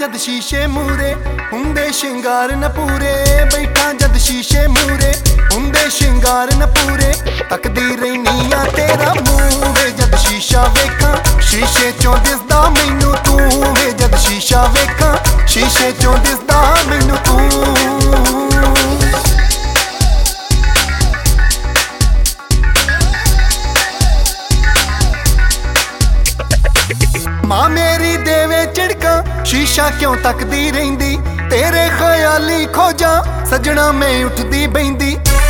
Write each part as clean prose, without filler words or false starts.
जद शीशे मूरे हुंदे शिंगार न पूरे, बैठा जद शीशे मूरे हुंदे शिंगार न पूरे, तकदी रहनी आ तेरा मूंह वे जद शीशा वेखां, शीशे चों दिसदा मैनू तू वे जद शीशा वेखां, शीशे चों दिसदा मैनू तू। मां मेरी देवे झिड़का शीशा क्यों तकदी रहिंदी, तेरे ख्याली खोजा सजना मैं उठदी बहिंदी।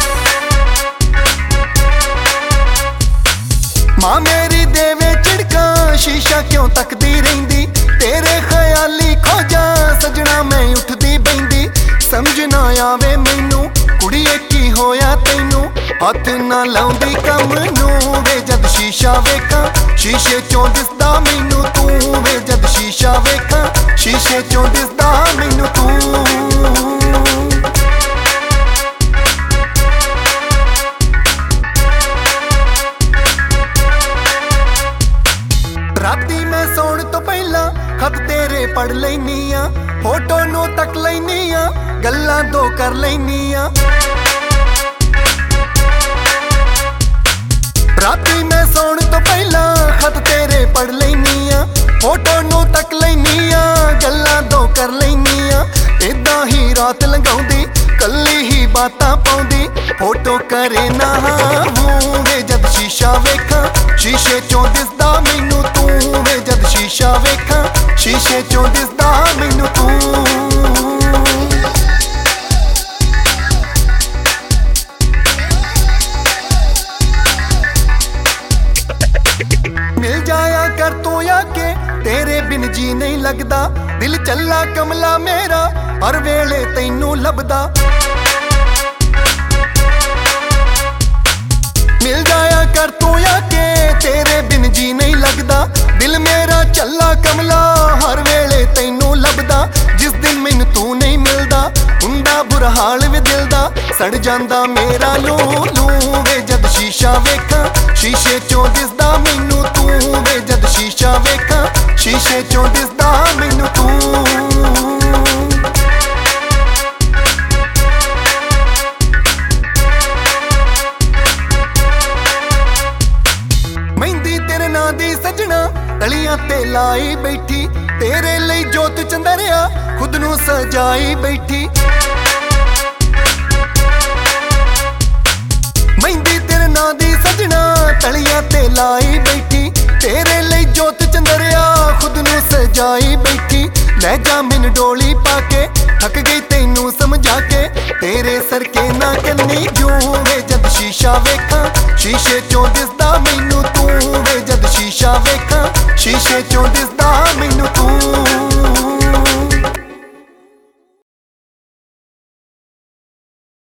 मां मेरी देवे झिड़का शीशा क्यों तकदी रहिंदी, तेरे ख्याली खोजा सजना मैं उठदी बहिंदी। समझ ना आवे मैनू कुड़िए की होया तैनू, हथ ना लाउंदी कम नू वे जद शीशा वेखां, शीशे चों दिसदा मैनू तू वे जद शीशा वेखां, शीशे चों दिसदा मैनू तू। राती मैं सौण तो पहला खत तेरे पढ़ लैनी आ, फोटो नू तक लैनी आ, गल्लां दो कर लैनी आ। राती मैं सौण तो पहला खत तेरे पढ़ लैनी आ, फोटो नू तक लैनी आ, गल्लां दो कर लैनी आ। इदां ही रात लंघाउंदी कल्ली ही बातां पाउंदी, फोटो करे ना हूं वे जद शीशा वेखां, शीशे चों दिसदा मैनू तू वे जद शीशा वेखां, शीशे चों दिसदा मैनू तू। मिल जाया कर तू आके तेरे बिन जी नहीं लगदा, दिल चला कमला मेरा हर वेले तैनू लभदा। मिल जाया कर तू आके तेरे बिन जी नहीं लगदा, दिल मेरा चला कमला हर वेले तैनू लभदा। जिस दिन मैनू तू नहीं मिलदा हुंदा बुरा हाल वे दिल दा, सड़ जांदा मेरा लू लू वे जद शीशा वेखां, शीशे चों दिसदा मैनू तू वे जद शीशा वेखां, शीशे चों दिसदा मैनू तू। मेहंदी तेरे नां दी सजना तलियां ते लाई बैठी, तेरे लई जोत चंदरिया खुद नू सजाई बैठी। मेहंदी तेरे नां दी सजना तलियां ते लाई बैठी, तेरे लई जोत चंदरिया खुद नू सजाई बैठी। लै जा मैनू डोली पाके थक गई तैनू समझा के, तेरे सरके ना कन्नी जूं वे जद शीशा वेखां, शीशे चों दिसदा मैनू तू वे जद शीशा वेखां, शीशे चों दिसदा